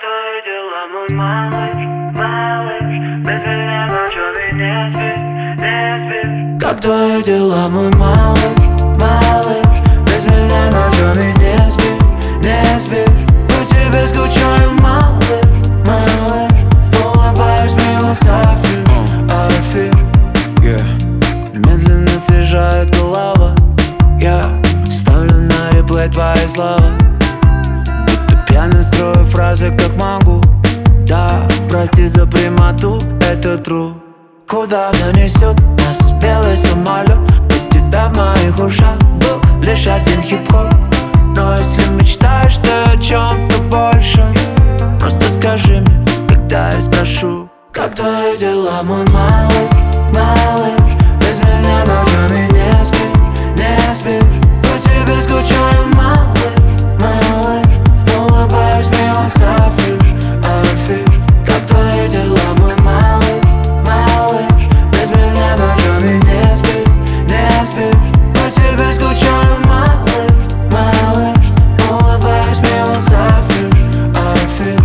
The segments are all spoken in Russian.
твои дела, мой малыш, малыш? Без меня ночами не спишь, не спишь. Как твои дела, мой малыш, малыш? Без меня ночами не спишь, не спишь. По тебе скучаю, малыш, малыш. Улыбаюсь, мило сафир, афир. Медленно съезжает голова. Я ставлю на реплей твои слова. Будто пьяный строю фразы, как могу. Да, прости за прямоту, это true. Куда занесет нас белый самолет? От тебя в моих ушах был лишь один хип-хоп. Но если мечтаешь ты о чем-то большем, просто скажи мне, когда я спрошу. Как твои дела, мой малыш, малыш? Без меня ночами не спишь, не спишь. По тебе скучаю, малыш, малыш. Улыбаюсь, мило сафир, афир. Как твои дела, мой малыш, малыш? Без меня ночами не спишь, не спишь. По тебе скучаю, малыш, малыш. Улыбаюсь, мило сафир, афир.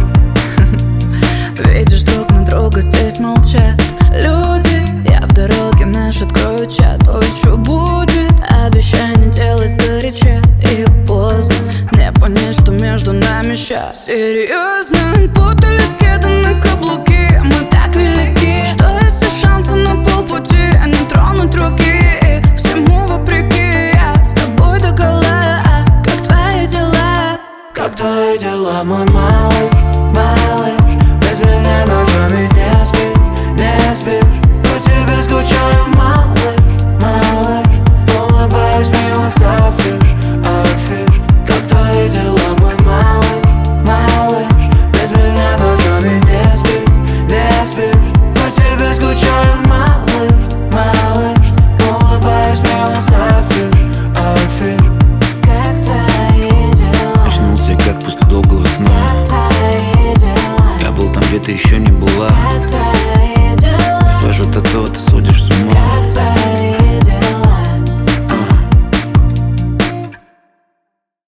Видишь, друг на друга здесь молчат люди. Я в дороге, наш открою чат. Ой, что будет? Обещание делать горячо и поздно. Не понять, что между нами сейчас серьезно. Путались кеды на каблуки. Мы так велики, что есть шансы на полпути, а не тронуть руки. Всему вопреки, я с тобой догола. Как твои дела? Как твои дела, мой малыш, малыш? Без меня ночами не спишь, не спишь. По тебе скучаю, малыш, малыш. Улыбаюсь, мило сафир, афир. Как твои дела, мой малыш, малыш? Без меня ночами не спишь, не спишь. По тебе скучаю, малыш, малыш. Улыбаюсь, мило сафир, афир. Как твои дела? Очнулся как после долгого сна. Как твои дела? Я был там, где ты еще не была. Как твои